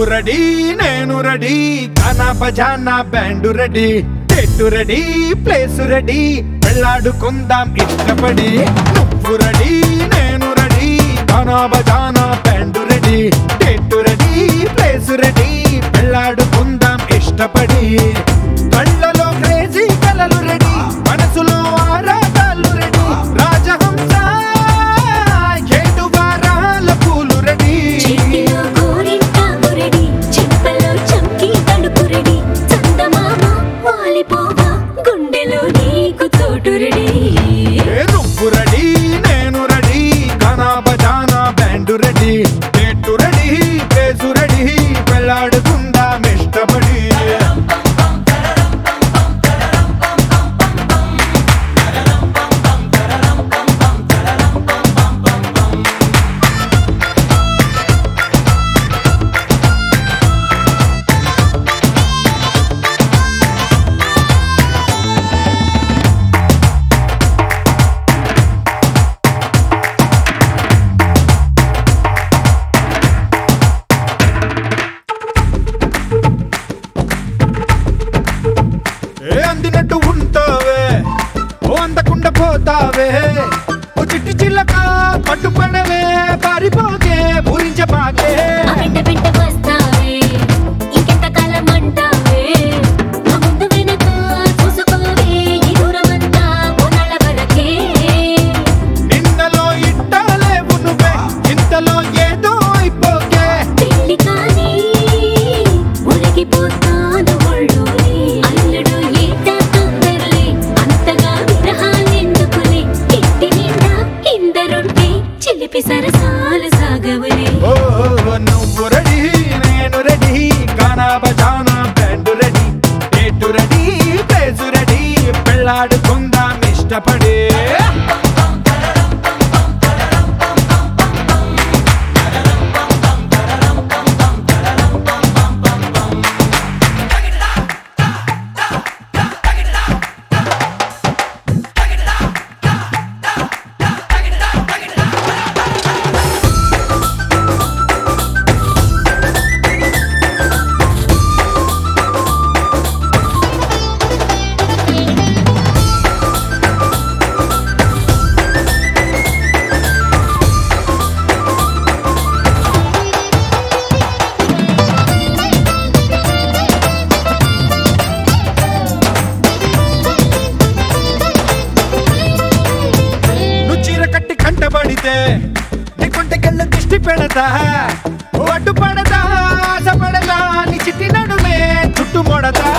ready నేను ready గానా బజానా బ్యాండ్ రెడీ చెట్టు రెడీ ప్లేస్ రెడీ వెళ్ళాడుకుందాం ఇష్టపడి నువ్వు రెడీ నేను రెడీ గానా బజానా బ్యాండ్ రెడీ చెట్టు రెడీ ప్లేస్ రెడీ వెళ్ళాడుకుందాం ఇష్టపడి కళ్ళలో క్రేజీ కలలు రెడీ మనసులో ఆరాటాలు రెడీ రాజహంస ఏడు వారాల పూలు రెడీ చేతిలో గోరింటాకు రెడీ చెంపలో చంకీ తడుపు రెడీ చందమామ వాలిపోవా గుండెలో నీకు చోటు రెడీ నువ్వు రెడీ నేను రెడీ గానా బజానా బ్యాండ్ రెడీ చెట్టు రెడీ ప్లేసు రెడీ వెళ్ళాడుకుందాం ఇష్టపడి అందినట్టు ఉంటావే ఓ అందకుండా పోతావే ఓ చిట్టి చిల్లక పట్టుపడవే పారిపోకే పూరించబాకే వెంట వెంట వస్తావే ఇంకెంత కాలం అంటావే నా ముందు వెనక చూసుకోవే ఈ దూరమంతా కొనాల వరకే నిన్నలో ఇట్టాలేవు నువ్వే ఇంతలో ఏదో అయిపోకే పెళ్లి కానీ ఉరిగిపోతాను ఒళ్ళోనే అల్లుడు ఏట తొందరలే అంతగా విరహాలెందుకులే ఇంటి నిండా ఇందరుంటే చిలిపి సరసాలు సాగవులే ఓ నువ్వు రెడీ నేను రెడీ గానా బజానా బ్యాండ్ రెడీ చెట్టు రెడీ ప్లేసు రెడీ పెళ్ళాడుకుందాం ఇష్టపడి కట్టి కంటబడితే నీ కుంటకెళ్ళ దిష్టి పెడతా అడ్డు పడతా ఆశ పడతా నీ చిట్టి నడుమే చుట్టు మొడతా